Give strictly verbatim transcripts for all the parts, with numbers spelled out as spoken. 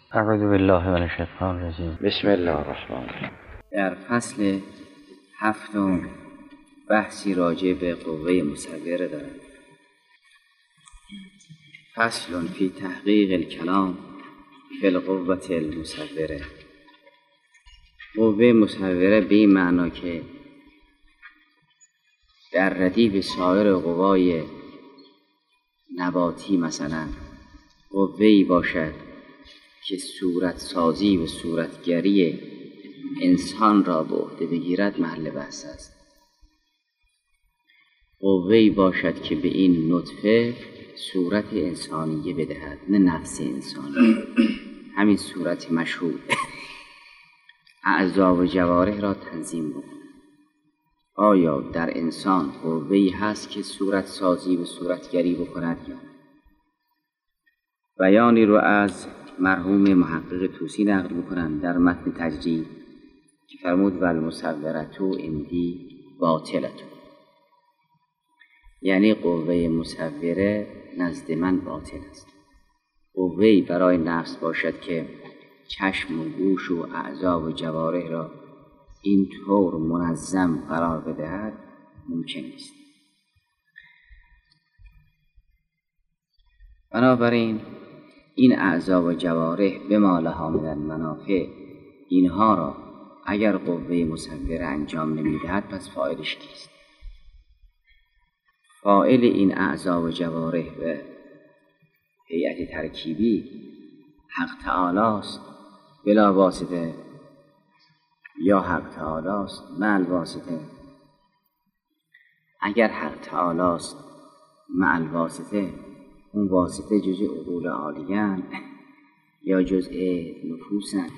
اعوذ بالله من الشیطان الرجیم. بسم الله الرحمن الرحیم. در فصل هفتم بحثی راجع به قوه مصوره دارد. فصل فی تحقیق الکلام فی القوة المصوره. قوه مصوره به این معنا که در ردیف سایر قوای نباتی مثلا قوه‌ای باشد که صورت سازی و صورتگری انسان را به عهده بگیرد، محل بحث است. قوه‌ای باشد که به این نطفه صورت انسانیه بدهد، نه نفس انسانی، همین صورت مشهود، اعضا و جوارح را تنظیم بکند. آیا در انسان قوه‌ای هست که صورت سازی و صورتگری بکند یا نه؟ بیانی رو از مرحوم محقق طوسی نقل میکنند در متن تجرید که فرمود والمصورة عندی باطلة، یعنی قوه مصوره نزد من باطل است. قوه‌ای برای نفس باشد که چشم و گوش و اعضا و جوارح را این طور منظم قرار بدهد ممکن نیست. بنابراین این اعضا و جوارح بما لها من المنافع، اینها را اگر قوه مصوره انجام نمیدهد پس فاعلش کیست؟ فاعل این اعضا و جوارح و هیئت ترکیبی حق تعالی است بلا واسطه، یا حق تعالی است مع الواسطه؟ اگر حق تعالی است مع الواسطه، اون واسطه جزء عقول عالیان یا جزء نفوسن؟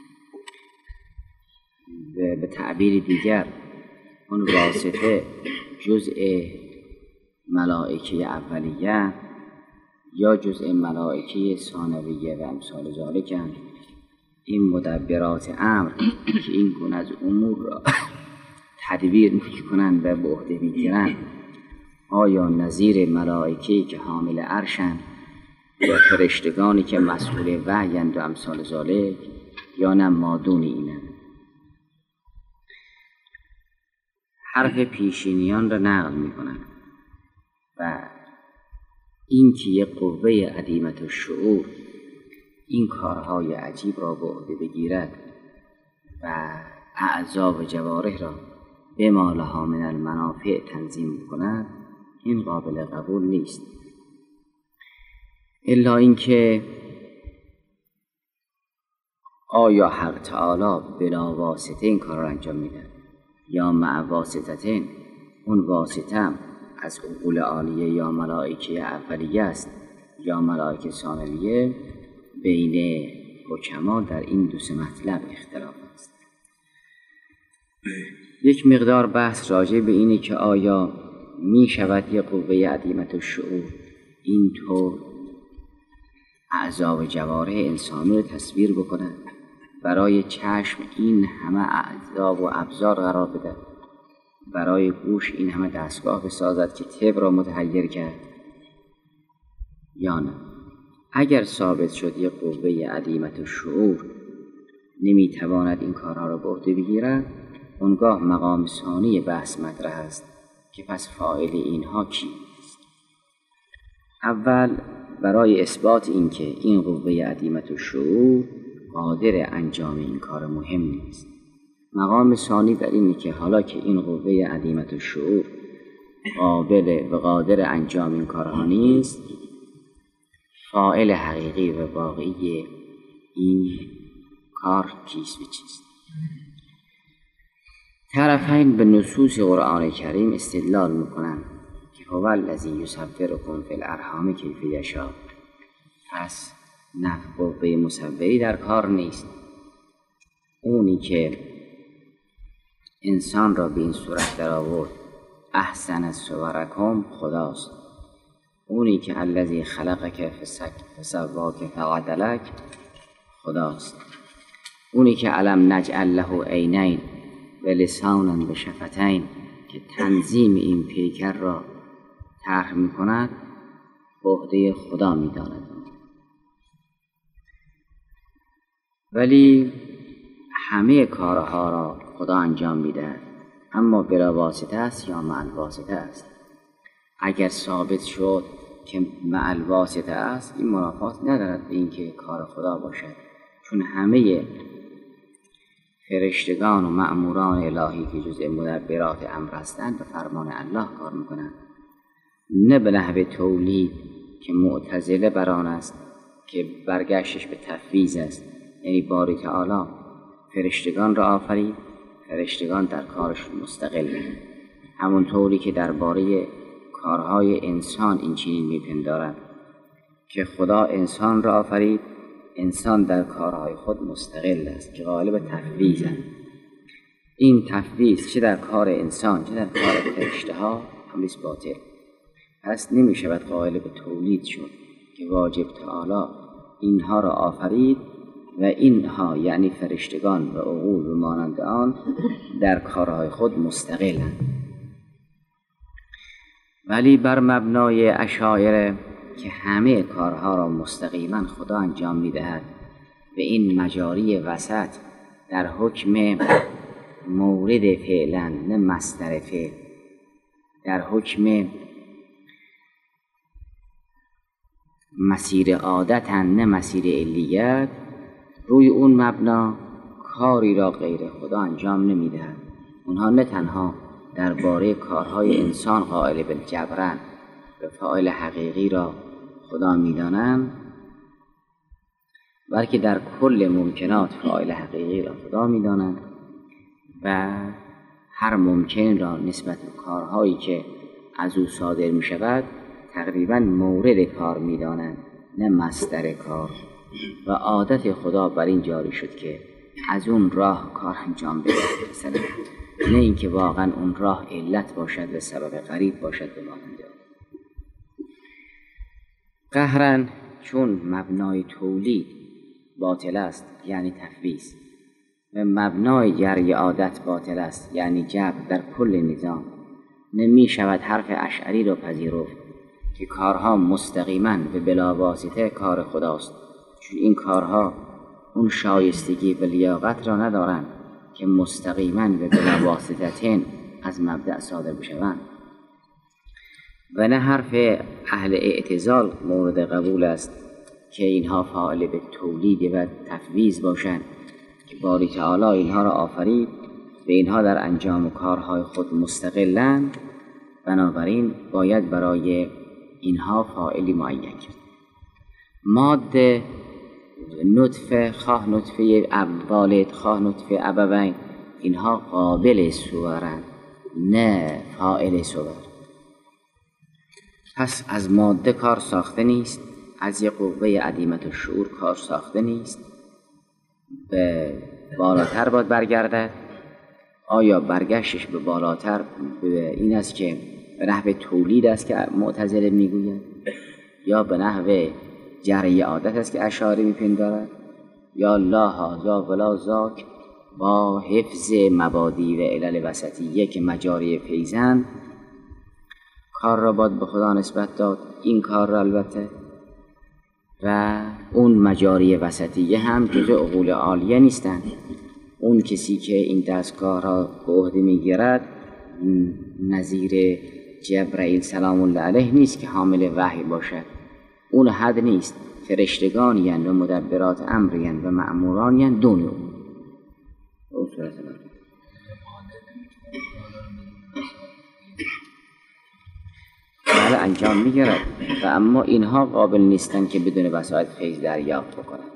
و به تعبیر دیگر اون واسطه جزء ملائکه اولیه یا جزء ملائکه ثانویه و امثال ذالک. این مدبرات امر که این گونه از امور را تدبیر میکنند و به عهده میگیرند، آیا نظیر ملائکه‌ای که حامل عرشند یا فرشتگانی که مسئول وحیند و امثال ذالک، یا نه مادون اینند؟ حرف پیشینیان را نقل میکنند و این که یک قوه عدیمة الشعور این کارهای عجیب را به عهده بگیرد و اعضا و جوارح را بما لها من المنافع تنظیم کند، این قابل قبول نیست. الا اینکه آیا حق تعالی بلا واسطه این کار را انجام میده یا مع واسطه؟ اون واسطه از عقول عالیه یا ملائکه اولیه است یا ملائکه ثانویه؟ بین حکما در این دو سه مطلب اختلاف است. یک مقدار بحث راجع به اینه که آیا می شود یک قوه عدیمة الشعور این طور اعضا و جوارح انسانی رو تصویر بکنه، برای چشم این همه اعضا و ابزار قرار بده، برای گوش این همه دستگاه بسازد که طب را متحیر کرد، یا نه؟ اگر ثابت شد یک قوه عدیمة الشعور نمیتواند این کارها را به عهده بگیرد، اونگاه مقام ثانی بحث مطرح است که پس فاعل اینها کی است؟ اول برای اثبات این که این قوه عدیمة الشعور قادر انجام این کار مهم نیست. مقام ثانی در اینه که حالا که این قوه عدیمة الشعور قابل و قادر انجام این کارها نیست، فاعل حقیقی و واقعی این کار کیست و چیست؟ طرفین به نصوص قرآن کریم استدلال میکنند که هو الذی یصورکم فی الارحام کیف یشاء. پس نه قوه مصوری در کار نیست. اونی که انسان را به این صورت در آورد احسن صورکم خداست. اونی که الذی خلقک فسواک فعدلک خداست. اونی که علم نجعل له عینین و لسانا و شفتین که تنظیم این پیکر را طرح میکند به عهده خدا میداند. ولی همه کارها را خدا انجام می‌دهد، اما بلا واسطه است یا مع الواسطه است. اگر ثابت شد که مع الواسطه است، این منافات ندارد به اینکه کار خدا باشد، چون همه فرشتگان و مأموران الهی که جزء مدبرات امر هستند به فرمان الله کار میکنند، نه به نحو تولید که معتزله بر آن است که برگشتش به تفویض است. یعنی باری تعالی فرشتگان را آفرید، فرشتگان در کارشون مستقلند، همون طوری که درباره کارهای انسان این چنین میپندارند که خدا انسان را آفرید، انسان در کارهای خود مستقل است که غالب تفویض است. این تفویض چه در کار انسان چه در کار فرشته ها هملیس باطل. پس نمی شود قائل به تولید شد که واجب تعالی اینها را آفرید و اینها یعنی فرشتگان و عقول و مانند آن در کارهای خود مستقلند. ولی بر مبنای اشاعره که همه کارها را مستقیما خدا انجام می‌دهد و این مجاری وسط در حکم مورد فعلا نه مصدر فعل، در حکم مسیر عادتا نه مسیر علیت، روی اون مبنا کاری را غیر خدا انجام نمی‌دهد. اونها نه تنها درباره کارهای انسان قائل به جبرن و فاعل حقیقی را خدا می‌دانند، بلکه در کل ممکنات فاعل حقیقی را خدا می‌دانند و هر ممکن را نسبت به کارهایی که از او صادر می‌شود تقریباً مورد کار می‌دانند نه مصدر کار. و عادت خدا بر این جاری شد که از اون راه کار انجام بده، مثلا نه اینکه واقعا اون راه علت باشد و سبب غریب باشد به مانند آن. قهرن چون مبنای تولید باطل است یعنی تفویض و مبنای جری عادت باطل است یعنی جبر در کل نظام، نمی شود حرف اشعری را پذیرفت که کارها مستقیما و بلا واسطه کار خداست، چون این کارها اون شایستگی و لیاقت را ندارند که مستقیما و بلا واسطتین از مبدأ صادر بشوند. و نه حرف اهل اعتزال مورد قبول است که اینها فاعل به تولید و تفویض باشند که باری تعالی اینها را آفرید و اینها در انجام کارهای خود مستقلند، بنابراین باید برای اینها فاعلی معین کرد. ماده نطفه، خواه نطفه والد خواه نطفه ابوین، اینها قابل صورند نه فاعل صور. پس از ماده کار ساخته نیست، از یک قوه عدیمه الشعور کار ساخته نیست، به بالاتر باید برگردد. آیا برگشتش به بالاتر به این است که به نحو تولید است که معتزله میگوید، یا به نحو جری عادت است که اشعری میپندارد، یا لا هذا ولا ذاک با حفظ مبادی و علل وسطیه که مجاری فیضند کار را باید به خدا نسبت داد. این کار را البته و اون مجاری وسطیه هم جزء عقول عالیه نیستند. اون کسی که این دستگاه را به عهده میگیرد نظیر جبرائیل سلام الله علیه نیست که حامل وحی باشد، اون حد نیست. فرشتگانی‌اند و مدبرات امری‌اند و مأمورانی‌اند دون اون. بله انجام میگیرد و اما اینها قابل نیستند که بدون وسایل فیض دریافت بکنند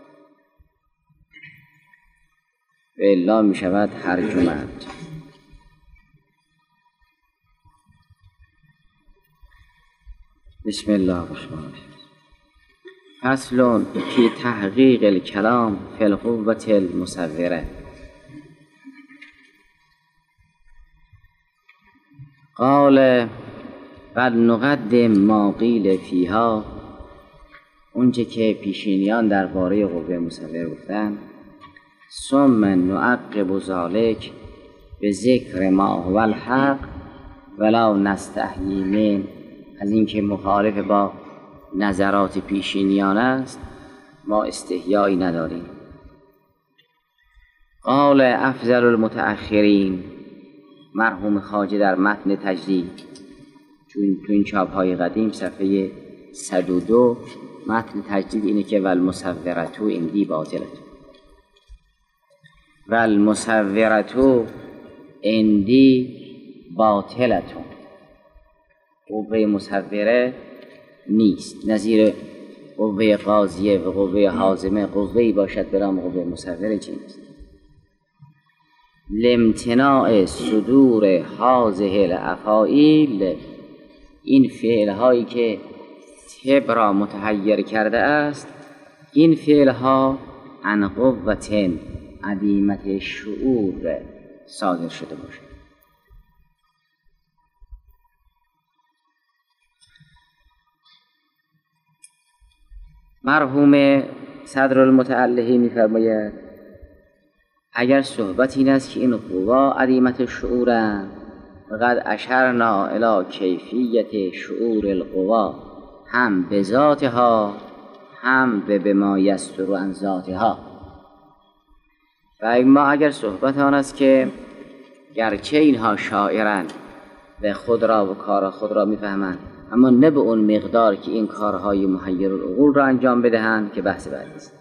و الا می شود هرجمند. بسم الله الرحمن الرحیم. فصل فی تحقیق الکلام فی القوة المصوره. قال قد نقدم ما قیل فیها، اونچه که پیشینیان درباره قوه مصوره گفتن، ثم نعقب ذلک به ذکر ما هو الحق ولا نستحیی من، از اینکه مخالف با نظرات پیشینیان است ما استحیایی نداریم، قال افضل المتأخرین، مرحوم خواجه در متن تجدید، چون تو این چاپ های قدیم صفحه صد و دو متن تجدید اینه که والمصورتو اندی باطلت، والمصورتو اندی باطلتون، قوه مصوره نیست، نظیر قوه قاضیه و قوه حازمه قوهی باشد به نام قوه مصوره نیست. لامتناع صدور هذه الافاعیل، این فعل هایی که طب را متحیر کرده است، این فعل ها عن قوة عدیمت شعور صادر شده باشد. مرحوم صدر المتعلهی می‌فرماید اگر صحبت این است که این قوا عدیمت شعورند، فقد اشرنا الی کیفیت شعور القوا هم به ذاتها هم به بما یستر عن ذاتها. و ما اگر صحبت آن است که گرچه اینها شاعرند و خود را و کار خود را میفهمند، اما نه به اون مقدار که این کارهای محیر العقول را انجام بدهند که بحث بعدی است.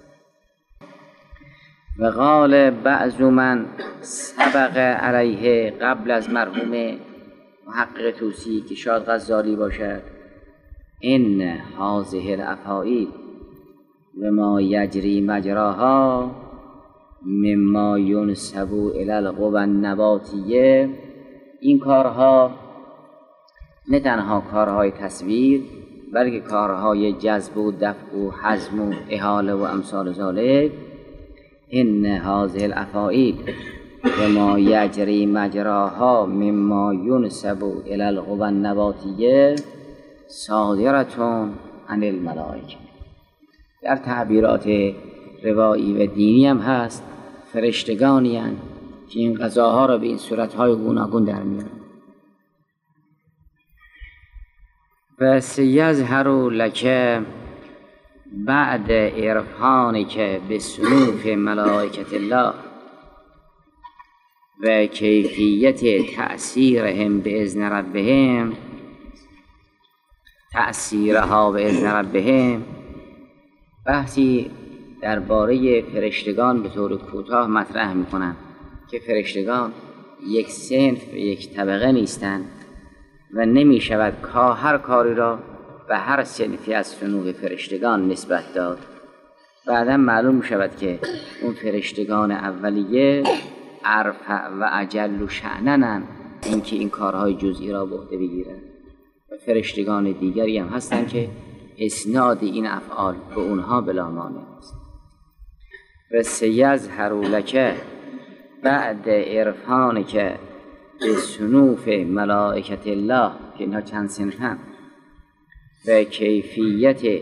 و قال بعض من سبق علیه، قبل از مرحوم محقق طوسی که شاید غزالی باشد، ان هذه الافاعیل و ما یجری مجراها مما ینسب الی القوى النباتیه، این کارها نه تنها کارهای تصویر بلکه کارهای جذب و دفع و حزم و احاله و امثال ذالک. ان هذه الافاعیل و ما یجری مجراها مما ینسب الی القوى النباتیه صادرتون عن الملائکه. در تعبیرات روایی و دینی هم هست فرشتگانی هستند که این قضاها را به این صورتهای گوناگون در میارن. و سیظهر لک بعد عرفانک بصنوف ملائکة الله و کیفیت تأثیرهم باذن ربهم، تأثیرها باذن ربهم، بحثی درباره فرشتگان به طور کوتاه مطرح میکنم که فرشتگان یک صنف یک طبقه نیستند و نمی شود که هر کاری را به هر صنفی از صنوف فرشتگان نسبت داد. بعدا معلوم می شود که اون فرشتگان اولیه ارفع و اجل و شأنن اینکه این کارهای جزئی را به عهده بگیرند، و فرشتگان دیگری هم هستند که اسناد این افعال به اونها بلا مانع است. و سیظهر لک بعد عرفانک به صنوف ملائکة الله، که اینها چند صنفن، و کیفیت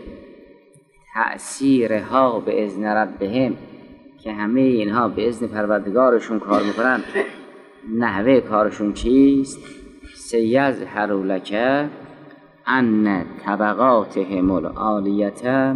تأثیرها به اذن ربهم، که همه اینها به اذن پروردگارشون کار میکنن. نحوه کارشون چیست؟ سیظهر لک ان طبقاتهم العالیة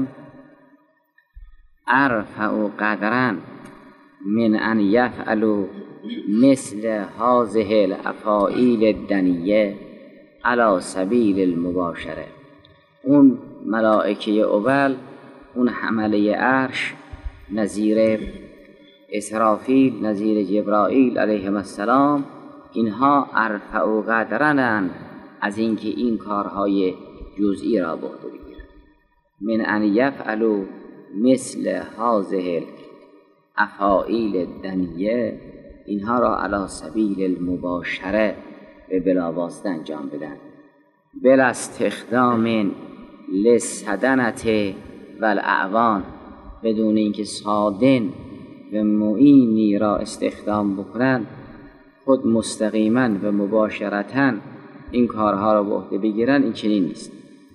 ارفع قدرا من ان یفعلوا مثل هذه الافاعیل الدنیه علی سبیل المباشره. اون ملائکه اول، اون حمله عرش، نظیر اسرافیل، نظیر جبرائیل علیهم السلام، اینها ارفع قدرن از اینکه این کارهای جزئی را به عهده بگیرند. من ان یفعلوا مثل هذه الافاعیل الدنیه، اینها را علی سبیل المباشره به بلاواسطه انجام بدن، بلا استخدام للسدنت و الاعوان، بدون اینکه سادن و معینی را استخدام بکنند، خود مستقیما و مباشرتا این کارها را به عهده بگیرن. این چنین نیست.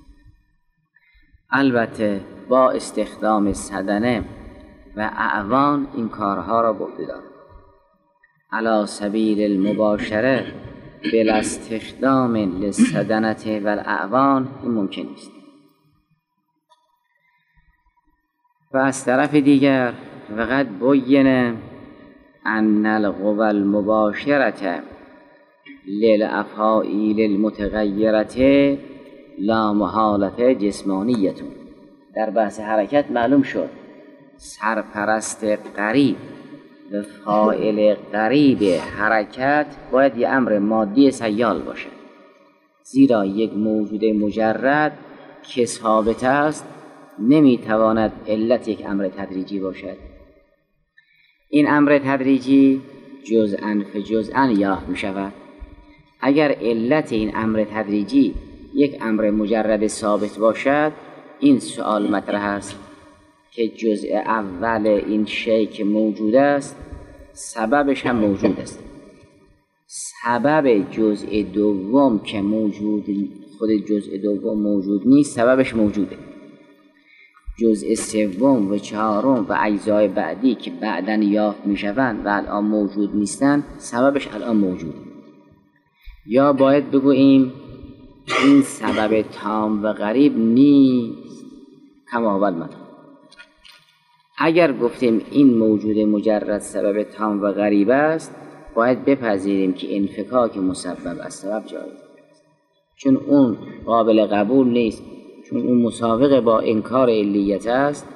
البته با استخدام صدنه و اعوان این کارها را به عهده دارند. علی سبیل المباشره بلا استخدام للسدنت و الاعوان این ممکن نیست. و از طرف دیگر وقد بین ان القوى المباشرة للافعال المتغیرة لا محالة جسمانیة. در بحث حرکت معلوم شد سرپرست غریب و فاعل غریب حرکت باید یه امر مادی سیال باشه، زیرا یک موجود مجرد که ثابت است نمیتواند علت یک امر تدریجی باشد. این امر تدریجی جزءاً فجزءاً یافت می شود. اگر علت این امر تدریجی یک امر مجرد ثابت باشد، این سوال مطرح است که جزء اول این شیء که موجود است سببش هم موجود است. سبب جزء دوم که موجود خود جزء دوم موجود نیست، سببش موجوده. جزء سوم و چهارم و اجزای بعدی که بعداً یافت می شوند و الان موجود نیستند، سببش الان موجوده. یا باید بگوییم این سبب تام و غریب نیست کما اول مطلب. اگر گفتیم این موجود مجرد سبب تام و غریب است، باید بپذیریم که انفکاک مسبب از سبب جایز است، چون اون قابل قبول نیست، چون اون مسابقه با انکار علیت است.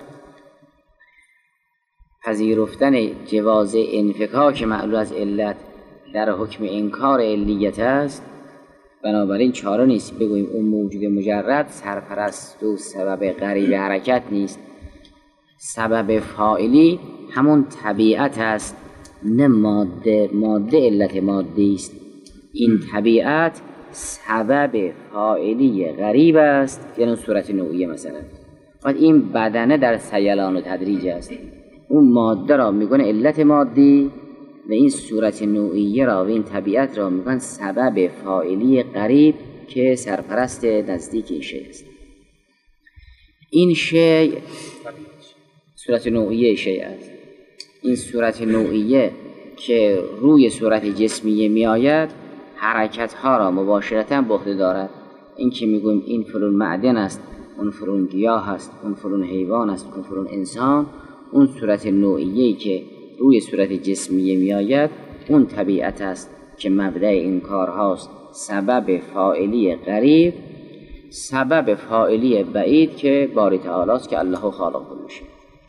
پذیرفتن جواز انفکاک معلول از علت در حکم انکار علیت است، بنابراین چاره نیست بگوییم اون موجود مجرد سرپرست و سبب غریب حرکت نیست. سبب فاعلی همون طبیعت است، نه ماده. ماده علت مادی است. این طبیعت سبب فاعلی غریب است، یعنی صورت نوعیه. مثلا وقت این بدنه در سیلان و تدریج است، اون ماده را میگن علت مادی و این صورت نوعیه را و این طبیعت را میگن سبب فاعلی غریب که سرپرست نزدیک این شیء است. این شیء صورت نوعیه شیء است. این صورت نوعیه که روی صورت جسمیه می آید حرکت ها را مباشرتا به عهده دارد. این که میگویم این فلان معدن است، اون فلان گیاه است، اون فلان حیوان است، اون فلان انسان، اون صورت نوعیه‌ای که روی صورت جسمیه می آید اون طبیعت است که مبدأ این کارهاست. سبب فاعلی غریب، سبب فاعلی بعید که باری تعالی است که الله خالق کل شیء.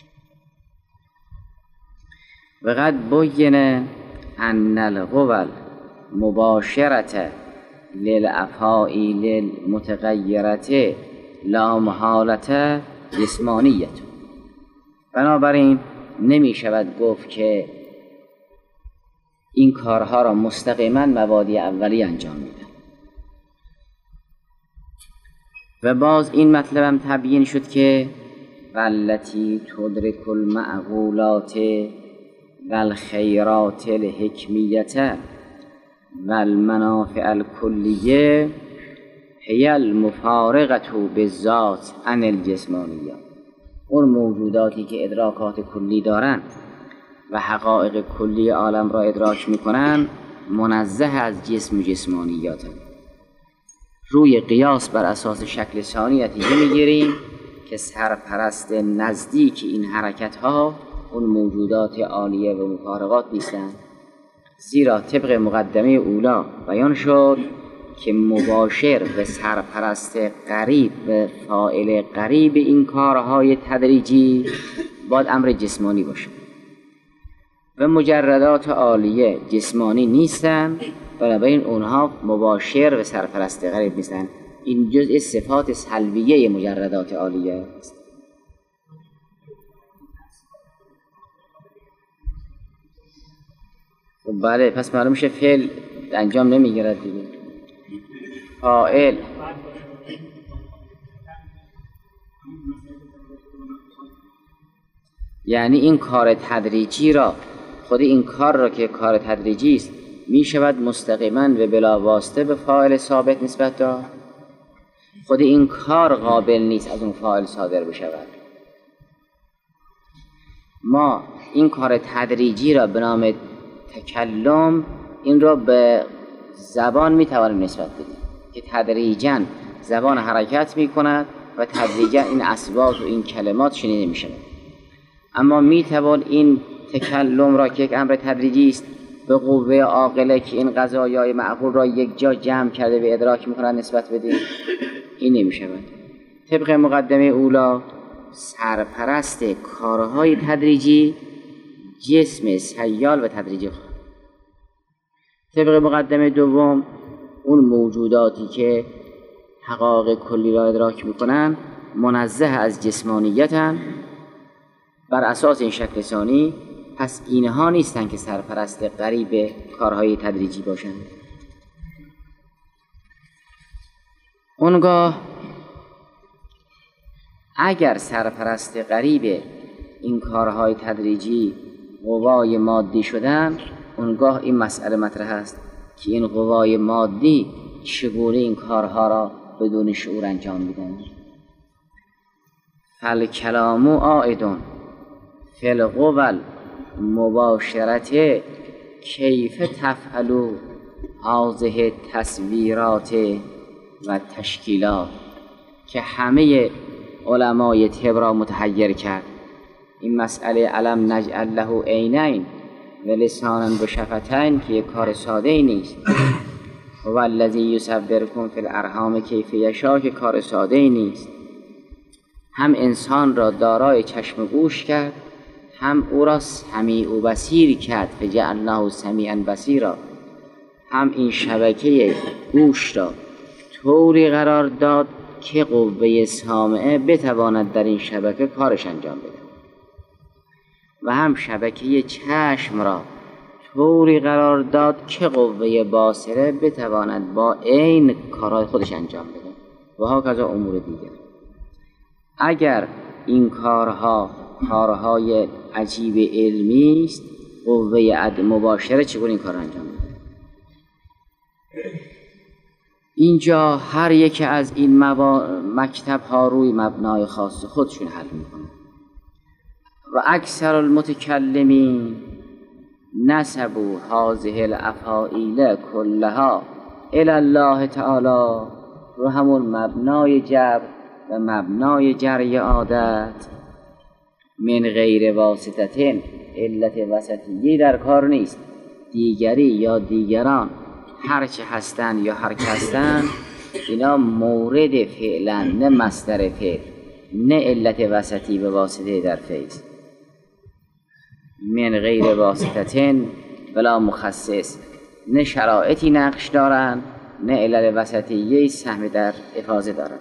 و قد بین ان القوى المباشرة للافعال المتغیرة لا محالة جسمانیة. بنابراین نمی شود گفت که این کارها را مستقیما مبادی اولی انجام میدن. و باز این مطلب هم تبیین شد که والتی تدرک المعقولات والخیرات الحکمیة والمنافع الکلیه هی المفارقة بالذات عن الجسمانیه. اون موجوداتی که ادراکات کلی دارن و حقایق کلی عالم را ادراک میکنن منزه از جسم و جسمانیات. روی قیاس بر اساس شکل ثانی نتیجه میگیریم که سرپرست نزدیک این حرکت ها اون موجودات عالیه و مفارقات نیستند، زیرا طبق مقدمه اولا بیان شد که مباشر و سرپرست قریب و فاعل قریب این کارهای تدریجی باید امر جسمانی باشه و مجردات عالیه جسمانی نیستن، بنابراین اونها مباشر و سرپرست قریب نیستن. این جزء صفات سلبیه مجردات عالیه است. خب بله، پس معلوم میشه فعل انجام نمیگیرد دیگه. فاعل یعنی این کار تدریجی را، خود این کار را که کار تدریجی است می شود مستقیما و بلا واسطه به فاعل ثابت نسبت داد. خود این کار قابل نیست از اون فاعل صادر بشود. ما این کار تدریجی را به نام تکلم این را به زبان می توانیم نسبت بدیم که تدریجاً زبان حرکت می کند و تدریجاً این اصوات و این کلمات شنیده می شود. اما می توان این تکلم را که یک امر تدریجی است به قوه عاقله که این قضایای معقول را یک جا جمع کرده به ادراک می‌کند نسبت بدیم، این نمی‌شود. طبق مقدمه اولا سرپرست کارهای تدریجی جسم سیال و تدریجی خواهد. طبق مقدمه دوم اون موجوداتی که حقایق کلی را ادراک میکنن منزه از جسمانیتن، بر اساس این شکل ثانی پس اینها نیستن که سرپرست قریب کارهای تدریجی باشند. اونگاه اگر سرپرست قریب این کارهای تدریجی قوای مادی شدن، اونگاه این مسئله مطرح است که این قوای مادی چگونه این کارها را بدون شعور انجام میدن. فالکلام عائد فی القوى المباشرة کیف تفعل هذه تصویرات و تشکیلات، که همه علمای طب را متحیر کرد. این مسئله علم نجعل له عینین و لسانا و شفتین که یک کار ساده ای نیست. هو الذی یصورکم فی الارحام کیف یشاء که کار ساده ای نیست. هم انسان را دارای چشم و گوش کرد، هم او را سمیع و بصیر کرد فجعلناه سمیعا بصیرا. هم این شبکه گوش را طوری قرار داد که قوه سامعه بتواند در این شبکه کارش انجام بده، و هم شبکه چشم را طوری قرار داد که قوه باصره بتواند با عین کارهای خودش انجام بده و هاکذا امور دیگر. اگر این کارها کارهای عجیب علمی است، قوه عد مباشره چگونه این کار انجام بده؟ اینجا هر یک از این مبا... مکتب ها روی مبنای خاص خودشون حل میکنه و اکثر المتکلمین نسبوا هذه الافاعیل کلها الی الله تعالی، رو همون مبنای جبر و مبنای جری عادت من غیر واسطتین، علت وسطیه در کار نیست. دیگری یا دیگران هرچه هستن یا هر که هستن اینا مورد فعلن، نه مصدر فعل، نه علت وسطی به واسطه در فیض. من غیر واسطتین بلا مخصص، نه شرایطی نقش دارن نه علت وسطیه سهم در افاظه دارن.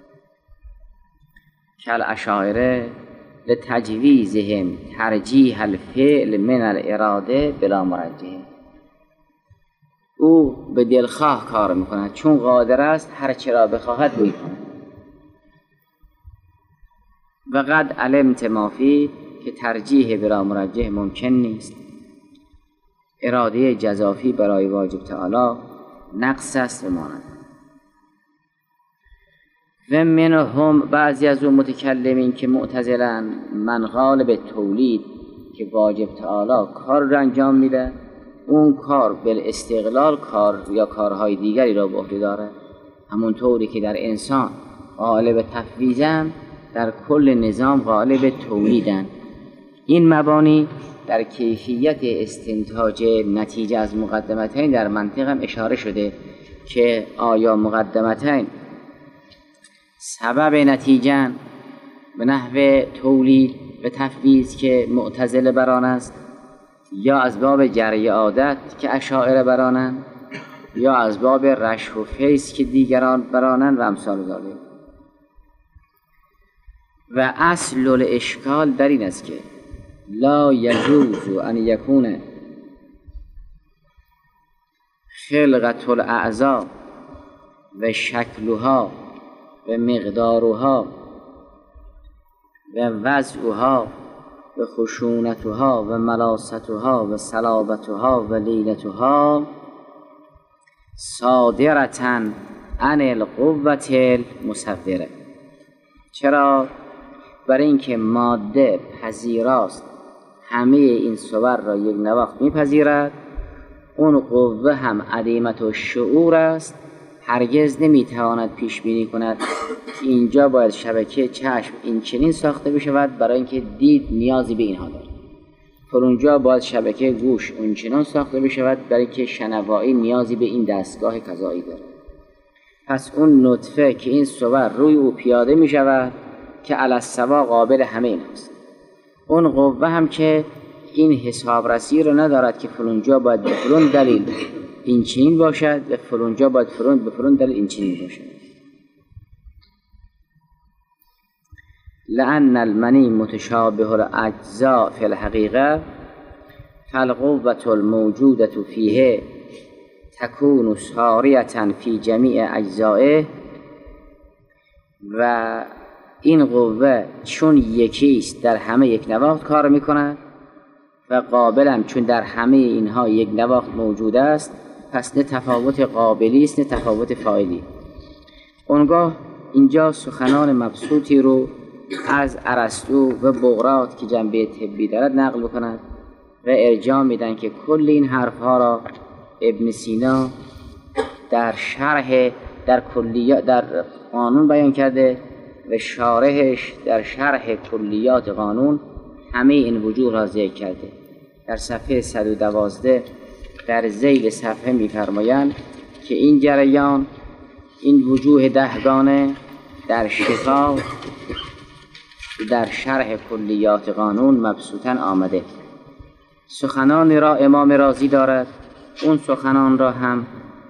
کل اشاعره لتجویزهم ترجیح الفعل من الاراده بلا مرجح. او به دلخواه کار میکند، چون قادر است هر چرا بخواهد میکند. و قد علمت ما فی که ترجیح بلا مرجح ممکن نیست. اراده جزافی برای واجب تعالی نقص است و مانند. و منهم بعضی از اون متکلمین که معتزلن من قال به تولید که واجب تعالی کار را انجام میده، اون کار بالاستقلال کار یا کارهای دیگری را به عهده داره، همونطوری که در انسان غالب تفویضن در کل نظام غالب تولیدن. این مبانی در کیفیت استنتاج نتیجه از مقدمتین در منطق هم اشاره شده که آیا مقدمتین سبب نتیجه به نحو تولید و تفویض که معتزله بران است، یا از باب جری عادت که اشاعره برانند، یا از باب رشح و فیض که دیگران برانند و امثال ذالک. و اصل الاشکال در این است که لا یجوز ان یکون خلقت الاعضاء و شکلها و مقدارها و وضعها و خشونتها و ملاستها و صلابتها و لیلتها صادرتن عن القوة المصوره. چرا؟ برای اینکه ماده پذیراست همه این صور را یک نواخت میپذیرد، اون قوه هم عدیمت و شعور است، هرگز نمیتواند پیش بینی کند که اینجا باید شبکه چشم این چنین ساخته بشود برای اینکه دید نیازی به اینها دارد. فلونجا باید شبکه گوش اونچنان ساخته بشود برای که شنوایی نیازی به این دستگاه کذایی دارد. پس اون نطفه که این صور روی او پیاده می شود که علی السوا قابل همه این هست. اون قوه هم که این حسابرسی رو ندارد که فلونجا باید به فلون دلیل این چنین باشد و فلونجا باید فلون به فلون دلیل این چنین باشد. لأن المنی متشابه الاجزاء فی الحقیقه فالقوة الموجودة فیه تکون ساریة فی جمیع اجزائه. و این قوه چون یکیست در همه یک نواخت کار میکند و قابلم چون در همه اینها یک نواخت موجود است، پس نه تفاوت قابلی است نه تفاوت فاعلی. اونگاه اینجا سخنان مبسوطی رو از ارسطو و بقراط که جنبه طبی دارد نقل بکند و ارجاع میدن که کل این حرفها را ابن سینا در شرح در کلیات در قانون بیان کرده و شارحش در شرح کلیات قانون همه این وجوه را ذکر کرده. در صفحه صد و دوازده در ذیل صفحه می‌فرمایند که این جریان، این وجوه دهگانه در شفا در شرح کلیات قانون مبسوطاً آمده. سخنان را امام رازی دارد، اون سخنان را هم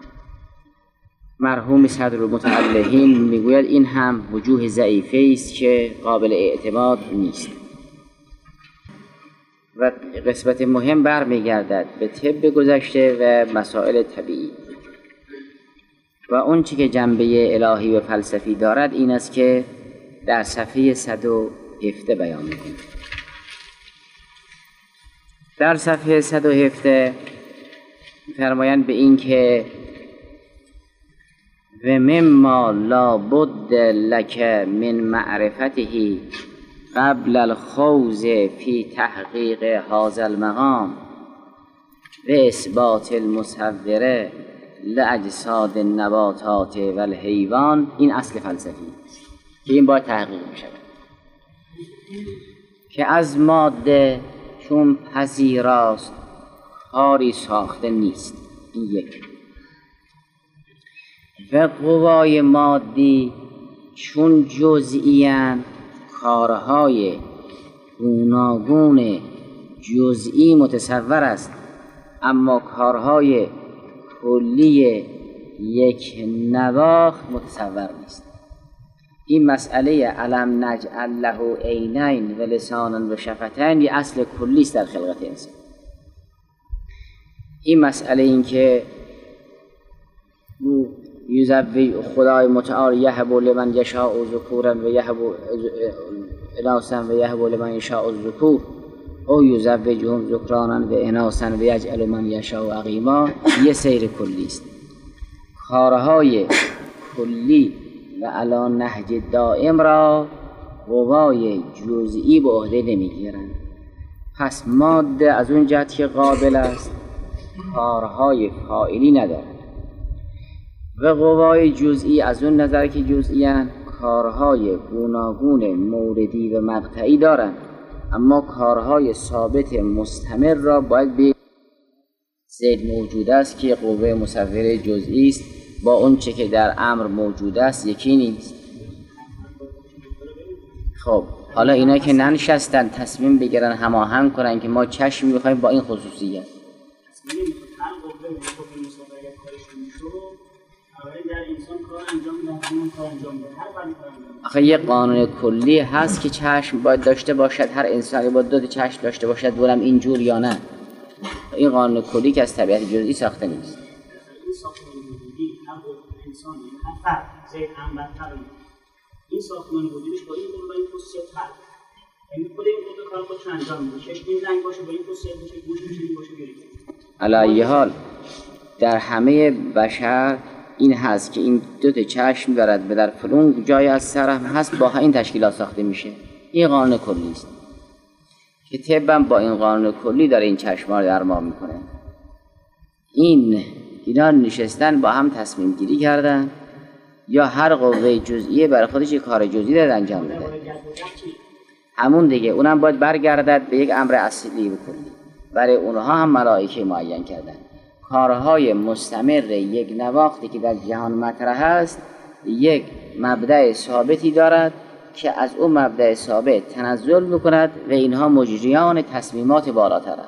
مرحوم صدر المتعلهین میگوید این هم وجوه ضعیفه است که قابل اعتماد نیست. و قسمت مهم برمیگردد به طب گذشته و مسائل طبیعی. و اون چی که جنبه الهی و فلسفی دارد این است که در صفحه صد و هفده بیان می‌کنه. در صفحه صد و هفده فرمایند به این که و مما لا بد لک من معرفته قبل الخوض فی تحقیق هذا المقام و اثبات المصوره لاجساد النباتات و الحیوان. این اصل فلسفی که این باید تحقیق میشه که از ماده چون پذیراست کاری ساخته نیست. این یک. و قوای مادی چون جزئی‌اند کارهای گوناگون جزئی متصور است، اما کارهای کلی یک نواخت متصور نیست. این مسئله علم نجعل له عینین و لسانا و شفتین یه اصل کلی است در خلقت انسان. این مسئله این که یزوج خدای متعال یهب لمن یشاء ذکورا و یهب اناثا و یهب لمن یشاء الذکور او یزوجهم ذکرانا و اناثا و یجعل من یشاء عقیما. یه سیر کلی است. کارهای کلی و علی نهج دائم را قوای جزئی به عهده نمیگیرند. پس ماده از اون جهت که قابل است کارهای فاعلی ندارد و قوای جزئی از اون نظر که جزئی‌اند کارهای گوناگون موردی و مقطعی دارند، اما کارهای ثابت مستمر را باید به زید موجود است که قوه مصوره جزئی است با اون چه که در امر موجود است یکی نیست. خب حالا اینا که ننشستن تصمیم بگیرن هماهنگ کنن که ما چشمی بخوایم با این خصوصیت آخه یه قانون کلی هست که چشم باید داشته باشد، هر انسانی باید دو تا چشم داشته باشد، بولم اینجور یا نه. این قانون کلی که از طبیعت جزئی ساخته نیست. این ساختمان وجودی هم انسان هم فرد زید هم بدتر این ساختمان وجودیش با این قوه این خصوصیت فرد، یعنی خود این قوه کار خودش انجام میده. چشم این رنگ باشه با این خصوصیت باشه، گوش اینجوری باشه بیاره. علی ای حال در همه بشر این هست که این دو تا چشم دارد و در فلون جای از سر هم هست با این تشکیلات ساخته میشه. این قانون کلی است که طبم با این قانون کلی داره این چشم‌ها رو درمان میکنه. این اینا نشستن با هم تصمیم گیری کردن یا هر قوه جزئیه برای خودش یک کار جزئی داره انجام میده. همون دیگه اونم باید برگردد به یک امر اصلی و کلی. برای اونها هم ملائکه معین کردن. کارهای مستمر یک نواختی که در جهان مطرح است یک مبدأ ثابتی دارد که از اون مبدأ ثابت تنزل میکند و اینها مجریان تصمیمات بالاترند.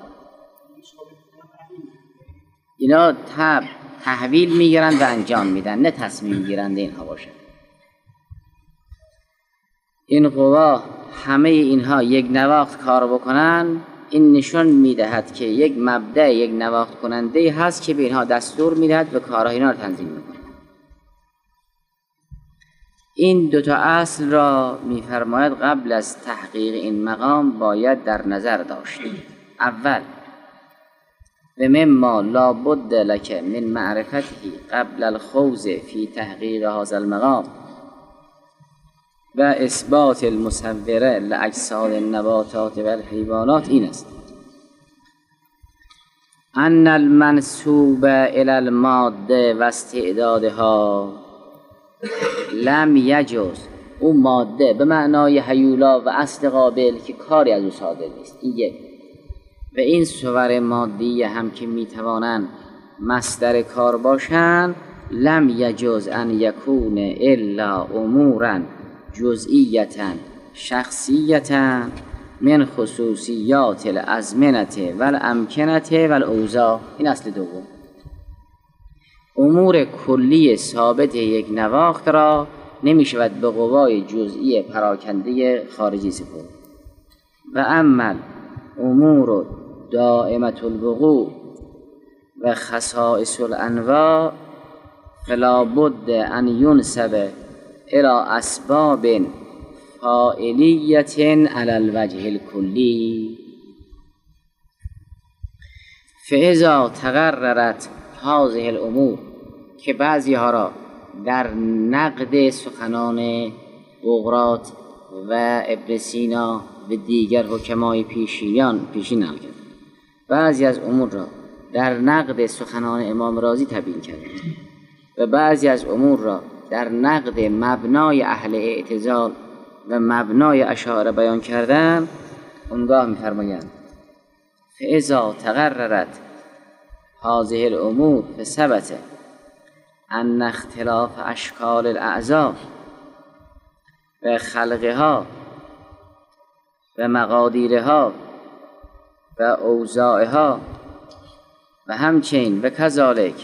اینا تب تحویل میگیرند و انجام میدن، نه تصمیم گیرنده اینها باشند. این قوا همه اینها یک نواخت کار بکنن، این نشون میدهد که یک مبدأ یک نواخت کننده هست که به اینها دستور میدهد و کارهای اینا رو تنظیم میکنه. این دوتا اصل را میفرماید قبل از تحقیق این مقام باید در نظر داشت. اول و مما لا بد لک من معرفته قبل الخوض فی تحقیق هذا المقام و اثبات المصوره لاجساد النباتات و الحیوانات این است: ان المنسوب الی الماده و استعدادها لم یجوز. اون ماده به معنای هیولا و اصل قابل که کاری از او صادر نیست، این یک. و این صور مادی هم که میتوانند مصدر کار باشند، لم یجوز ان یکون الا امورا جزئیتا شخصیتا من خصوصیات الازمنه و الامکنه و الاوضاع. این اصل دوم. امور کلی ثابت یک نواخت را نمی شود به قوای جزئی پراکنده خارجی سپرد. و اما امور دائمة الوقوع و خصائص الانواع فلا بد ان ینسب الى اسباب فاعلیت علی الوجه الکلی. فاذا تقررت هذه الامور، که بعضی ها را در نقد سخنان بقراط و ابن سینا و دیگر حکمای پیشینیان پیشین نقل کرد، بعضی از امور را در نقد سخنان امام رازی تبیین کرد و بعضی از امور را در نقد مبنای اهل اعتزال و مبنای اشاعره بیان کردن. اونگاه می‌فرمایند فاذا تقررت هذه الامور فثبت ان اختلاف اشکال الاعضاء و خلقها و مقادیرها و اوضاعها و همچنین و کذالک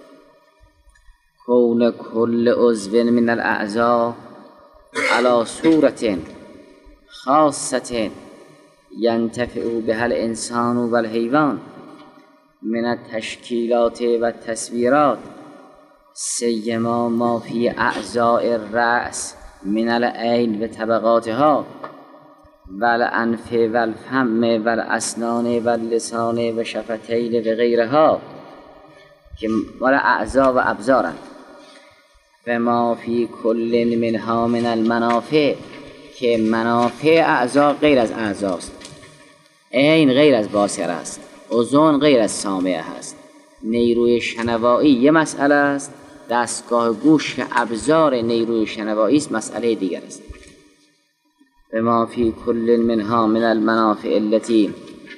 کون کل عضو من الاعضاء علی صورت خاصة ینتفع بها الانسان و الحیوان من التشکیلات و التصویرات سیما ما فی اعضاء الرأس من العین و طبقاتها و الانف و الفم و الاسنان و اللسان و شفتین و غیرها که مال اعضا و ابزارند. و ما فی کل منها من المنافع، که منافع اعضا غیر از اعضاست، عین غیر از باصره است، اذن غیر از سامعه است، نیروی شنوایی یه مسئله است، دستگاه گوش که ابزار نیروی شنوایی است مسئله دیگر است. و ما فی کل منها من المنافع التي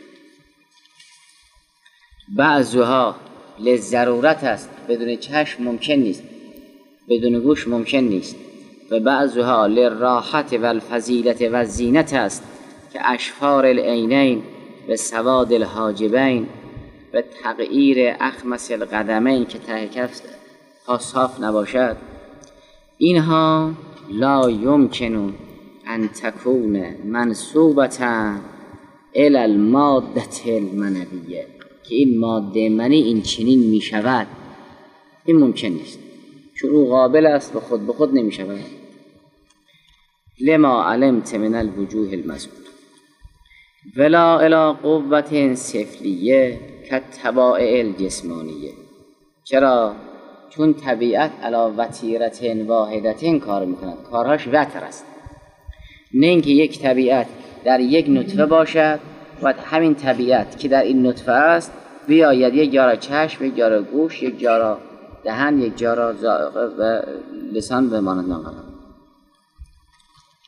بعضها للضرورت است، بدون چشم ممکن نیست، بدون گوش ممکن نیست، و بعضها للراحت و الفضیلت و الزینت است که اشفار العینین و سواد الحاجبین و تغییر اخمس القدمین که ته کف تا صاف نباشد. اینها لا یمکن ان تکون منسوبتا الی الماده المنویه، که این ماده منی این چنین می شود، این ممکن نیست، چون او قابل است و خود به خود نمی شود. لما علمت من الوجوه المذکور ولا الی قوة سفلیه کالطبائع الجسمانیه. چرا؟ چون طبیعت علی وتیرت واحدت کار میکند، کارهاش وتر است، نه اینکه یک طبیعت در یک نطفه باشد و همین طبیعت که در این نطفه است بیاید یک جا را چشم، یک جا را گوش، یک جا را دهن، یک جا را ذائقه و لسان به مانند آن قرار.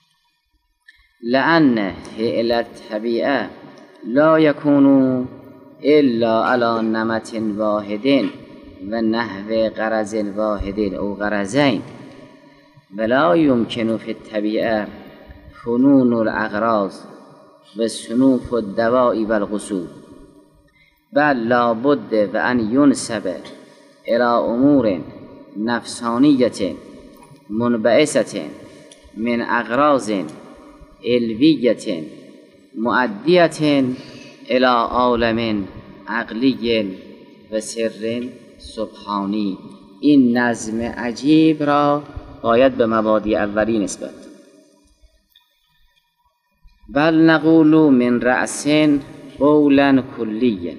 لأن علت طبیعه لا یکون الا علی نمط واحد و نحو غرض واحد او غرضین ولا یمکن فی الطبیعه فنون الاغراض و صنوف الدواء و القصور بل لا بد و ان ینسب الى امور نفسانیت منبعثت من اغراض علویت مؤدیت الى عالم عقلی و سر سبحانی. این نظم عجیب را باید به مبادی اولی نسبت. بل نقول من رأس قولا کلیه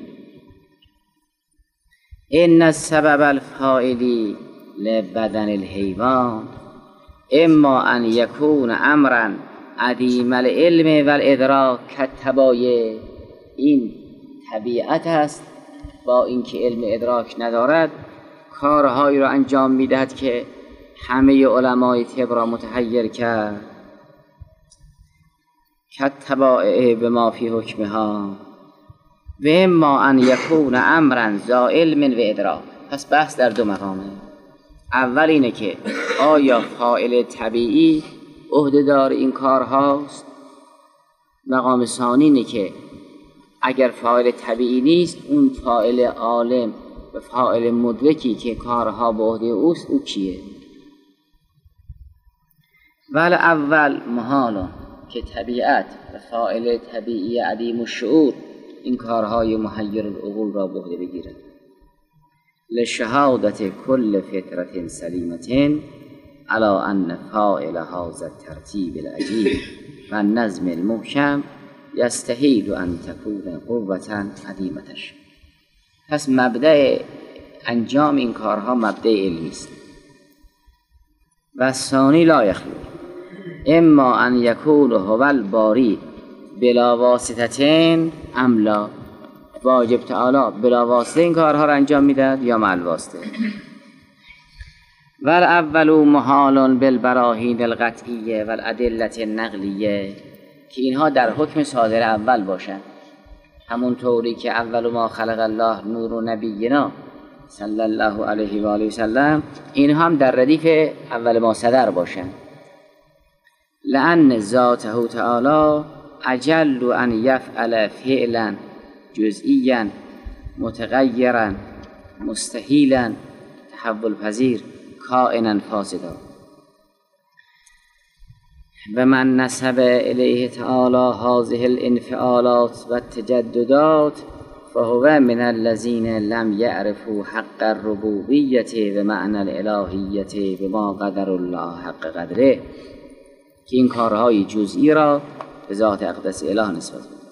ان السبب الفاعلی لبدن الحیوان اما ان یکون امرا عدیم العلم و الادراک کالطبایع. این طبیعت است، با اینکه علم ادراک ندارد کارهایی را انجام میدهد که همه علمای طب را متحیر کرد. کالطبایع بما فی حکمها و اما ان یکون امرا ذا علم و ادراک. پس بحث در دو مقامه. اول اینه که آیا فاعل طبیعی عهده‌دار این کار هاست؟ مقام ثانی اینه که اگر فاعل طبیعی نیست، اون فاعل عالم و فاعل مدرکی که کارها به عهده اوست او کیه؟ ولی اول محال که طبیعت و فاعل طبیعی عدیم الشعور این کارهای محیر العقول را به عهده بگیرد. لشهادت کل فطرت سلیمت علی ان فاعل هذا الترتیب العجیب و النظم المحکم یستحیل ان تکون قوة عدیمتش. پس مبدأ انجام این کارها مبدأ علمی است. و ثانی لا یخلو اما ان یکون هو الباری بلا واسطتین ام لا. واجب تعالی بلا واسطه این کارها را انجام میدهد یا مع الواسطه. والاول محال بالبراهین القطعیه والادله النقلیه، که اینها در حکم صادر اول باشند، همون طوری که اول ما خلق الله نور نبینا صلی الله علیه و آله و سلم، اینها هم در ردیف اول ما صدر باشند. لأن ذاته تعالی اجل ان یفعل فعلا جزئیا متغیرا مستحیلا تحول پذیر کائنا فاسدا. و من نسب الیه تعالی هذه الانفعالات و التجددات فهو من الذین لم یعرفوا حق الربوبیت و معنی الالهیت بما قدر الله حق قدره، که این کارهای جزئی را به ذات اقدس اله نسبت بدهند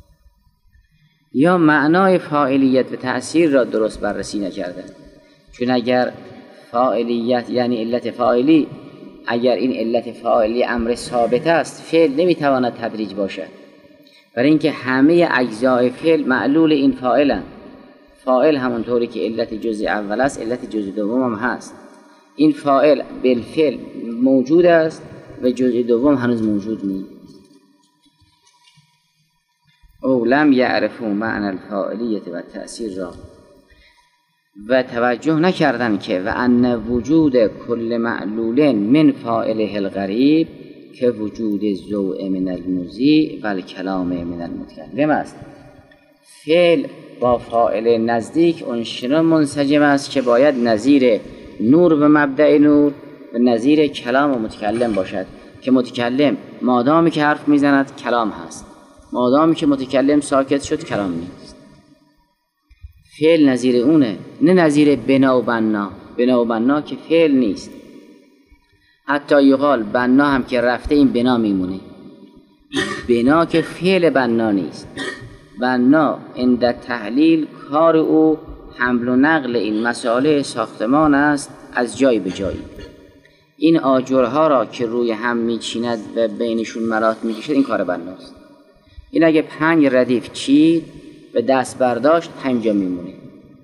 یا معنای فاعلیت و تأثیر را درست بررسی نکردند. چون اگر فاعلیت یعنی علت فاعلی، اگر این علت فاعلی امر ثابت است، فعل نمیتواند تدریج باشد، برای اینکه همه اجزای فعل معلول این فاعلند. فاعل همونطوری که علت جزء اول است، علت جزء دوم هم هست. این فاعل بالفعل موجود است و جزء دوم هنوز موجود نیست. او لم یعرفوا معنی الفاعلیت و تأثیر را و توجه نکردن که و ان وجود کل معلول من فاعله الغریب که وجود الضوء من المضیء و الکلام من المتکلم است. فعل با فاعل نزدیک اونچنان منسجم است که باید نظیر نور و مبدأ نور و نظیر کلام و متکلم باشد، که متکلم مادامی که حرف میزند کلام هست، مادامی که متکلم ساکت شد کلام نیست. فعل نظیر اونه، نه نظیر بنا و بنا. بنا و بنا که فعل نیست. حتی یقال بنا هم که رفته این بنا میمونه. بنا که فعل بنا نیست. بنا عند تحلیل کار او حمل و نقل این مسائل ساختمان است از جای به جایی. این آجرها را که روی هم میچیند و بینشون ملات میکشد این کار بناست. این اگه پنج ردیف چید و دست برداشت پنجا میمونه.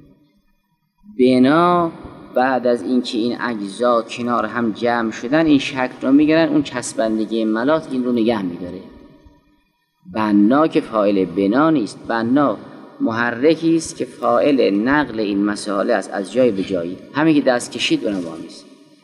بنا بعد از اینکه این اجزا کنار هم جمع شدن این شکل رو میگیرن، اون چسبندگی ملات این رو نگه میداره. بنا که فاعل بنا نیست. بنا محرکی است که فاعل نقل این مسائل است از جای به جایی. همین که دست کشید به نظام است.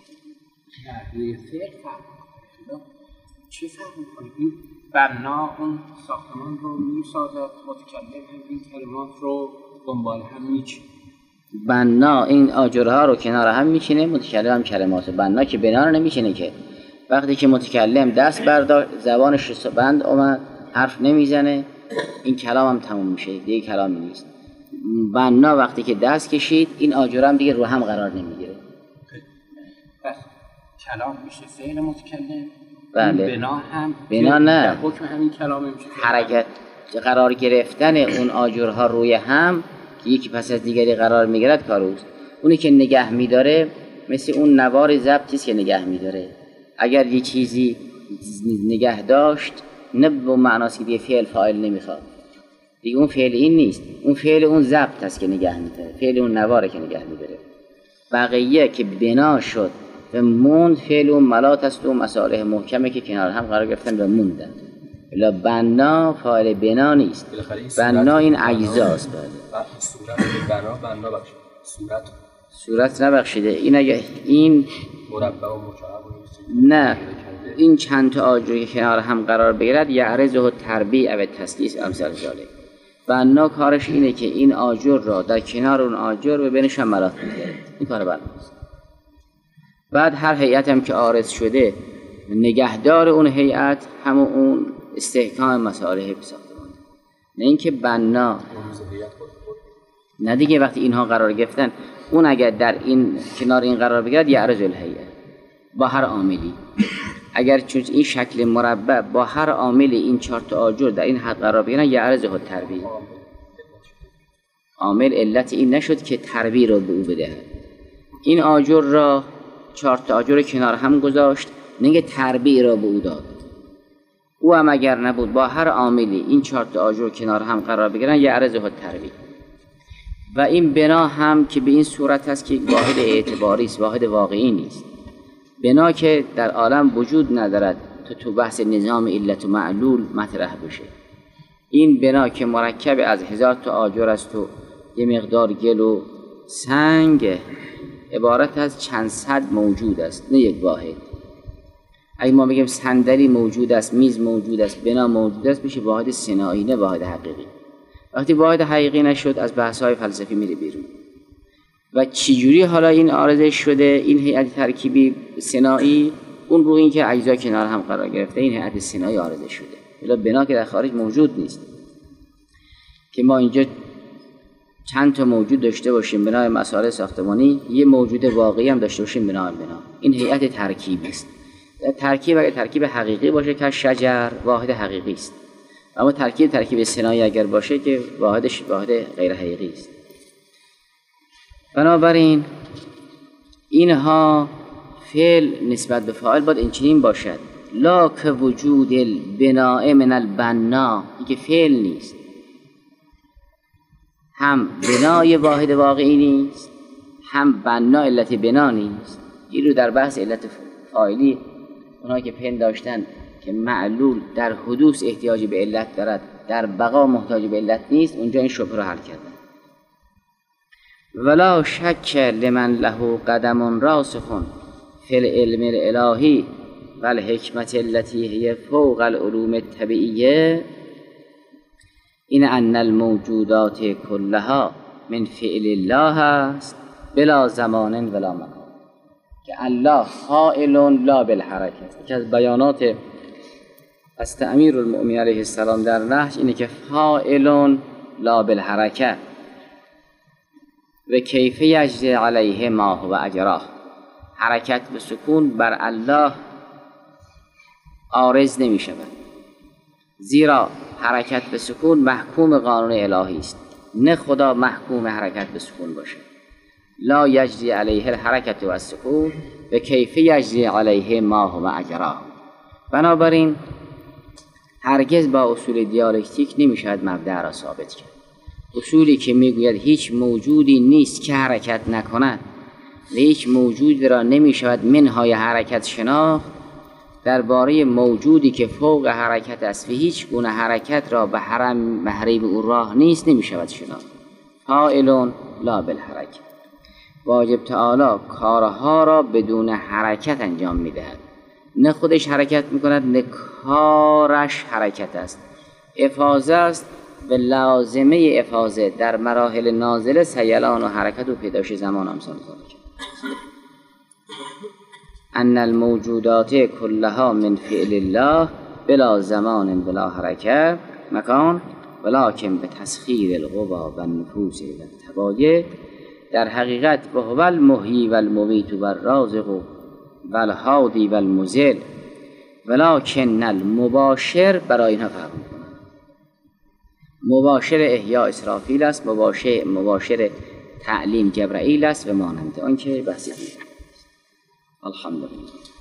چه فرق می‌کنه؟ این بنا اون ساختمان رو می‌سازد، متکلم این کلمات رو دنبال هم می‌چینه. بنا این آجرها رو کنار هم می‌چینه، متکلم هم کلمات. بنا که بنا رو نمی‌چینه که. وقتی که متکلم دست برداشت، زبانش رو بند اومد، حرف نمیزنه، این کلام هم تموم میشه، دیگه کلامی نیست. بنا وقتی که دست کشید، این آجر هم دیگه رو هم قرار نمیگیره. بس کلام میشه فعل متکلم. بله. بنا هم بنا نه. حکم همین کلام میشه. حرکت قرار گرفتن اون آجرها روی هم که یکی پس از دیگری قرار میگیرد کاروست. اونی که نگه میداره مثل اون نوار ضبطی است که نگه میداره. اگر یه چیزی نگه داشت نه به معناست که دیگه فعل فاعل نمیخواد. دیگه اون فعل این نیست. اون فعل اون ضبط است که نگه میداره. فعل اون نواره که نگه میداره. بقیه که بنا شد و موند، فعل اون ملات است و مصالح محکمه که کنار هم قرار گرفتن و موندن. الا بنا فاعل بنا نیست. بنا این اجزاست. بعد صورت بنا بنا بخشید. صورت صورت نبخشیده. این اگه این مربع و مکعب نه، این چند تا آجر که کنار هم قرار بگیرد یعرضه تربیع و تسلیس امثال ذالک. بنا کارش اینه که این آجر را در کنار اون آجر و بینش هم ملات می‌ذاره. این کار بناست. بعد هر هیئت هم که عارض شده، نگهدار اون هیئت همون اون استحکام مصالح ساختمان. نه اینکه بنا نه دیگه وقتی اینها قرار گرفتن، اون اگر در این کنار این قرار بگیرد یعرض الهیئه با هر عاملی. اگر چون این شکل مربع با هر عامل این چهار تا آجر در این حد قرار بگیرن یعرض التربیع. عامل علت این نشد که تربیع را به او بدهد. این آجر را چهار تا آجر کنار هم گذاشت، نگه تربیع را به او داد. او هم اگر نبود با هر عاملی این چهار تا آجر کنار هم قرار بگیرن یعرض التربیع. و این بنا هم که به این صورت است که واحد اعتباری است، واحد واقعی نیست. بنا که در عالم وجود ندارد تا تو بحث نظام علت و معلول مطرح بشه. این بنا که مرکب از هزار تا آجر است و یه مقدار گل و سنگ، عبارت از چند صد موجود است، نه یک واحد. اگه ما بگیم صندلی موجود است، میز موجود است، بنا موجود است، میشه واحد صناعی، نه واحد حقیقی. وقتی واحد حقیقی نشد از بحث‌های فلسفی میره بیرون. و چجوری حالا این عارضه شده این هیئت ترکیبی صناعی؟ اون رو این که اجزا کنار هم قرار گرفته این هیئت صناعی عارضه شده. الا بنا که در خارج موجود نیست. که ما اینجا چند تا موجود داشته باشیم بنای مسائل ساختمانی، یه موجود واقعی هم داشته باشیم بنای بنا. این هیئت ترکیبی است. ترکیب اگر ترکیب حقیقی باشه که شجر واحد حقیقی است. اما ترکیب ترکیب صناعی اگر باشه که واحدش واحد غیر حقیقی است. بنابراین اینها فعل نسبت به فاعل باید اینچنین باشد. لا که وجود البناء من البنا، این که فعل نیست، هم بنای واحد واقعی نیست، هم بنا علت بنا نیست. این رو در بحث علت فاعلی اونها که پنداشتن که معلول در حدوث احتیاج به علت دارد، در بقا محتاج به علت نیست، اونجا این شبهه رو حل کردن. ولا شک لمن له قدم راسخ فی العلم الالهی و الحکمت التي هي فوق العلوم الطبیعیه این ان الموجودات كلها من فعل الله است بلا زمان ولا مکان. که الله فاعل لا بالحرکت. که از بیانات از امیر المؤمنین علیه السلام در نهج اینه که فاعل لا بالحرکت و کیف یجری علیه ما هو اجراه. حرکت و سکون بر الله عارض نمی شود، زیرا حرکت و سکون محکوم قانون الهی است، نه خدا محکوم حرکت و سکون باشه. لا یجری علیه الحرکت و السکون و کیف یجری علیه ما هو اجراه. بنابراین هرگز با اصول دیالکتیک نمی شود مبدأ را ثابت کرد. اصولی که میگوید هیچ موجودی نیست که حرکت نکند و هیچ موجود را نمی شود منهای حرکت شناخت، درباره موجودی که فوق حرکت است و هیچ گونه حرکت را به حرم محرم او راه نیست نمی شود شناخت. فاعل لا بالحرکت، واجب تعالی کارها را بدون حرکت انجام می دهد، نه خودش حرکت می کند نه کارش حرکت است. افاظه است و لازمه افاظه در مراحل نازله سیلان و حرکت و پیدایش زمان امثال ذلک. ان الموجودات کلها من فعل الله بلا زمان بلا حرکت مکان ولکن به تسخیر القوا و النفوس و التبایع. در حقیقت و هو المحیی و الممیت و الرازق و الهادی و المضل، ولکن المباشر برای اینها فرق می‌کند. مباشر احیا اسرافیل است، مباشر مباشر تعلیم جبرائیل است و مانند آنکه بحثی دیگر. الحمدلله.